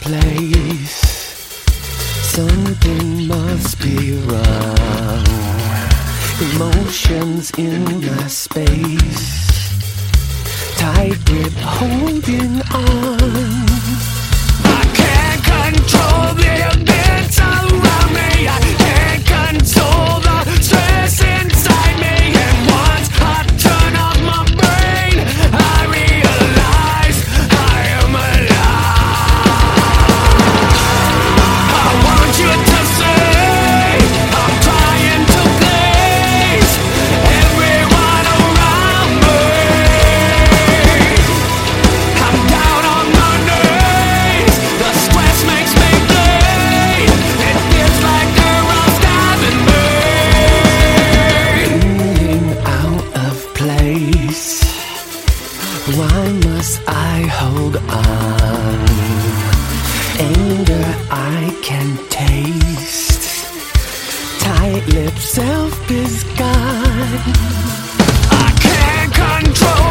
place. Something must be wrong. Emotions in my space. Tight grip holding on. I can't control the events around me. I can't control the stress inside me. And once I turn off my brain, I realize I am alive. I want you to say I'm trying to please everyone around me. I'm down on my knees. The stress makes me bleed. It feels like they're all stabbing me. Feeling out of place. Why must I hold on? Anger I can taste. Tight lips, self is gone. I can't control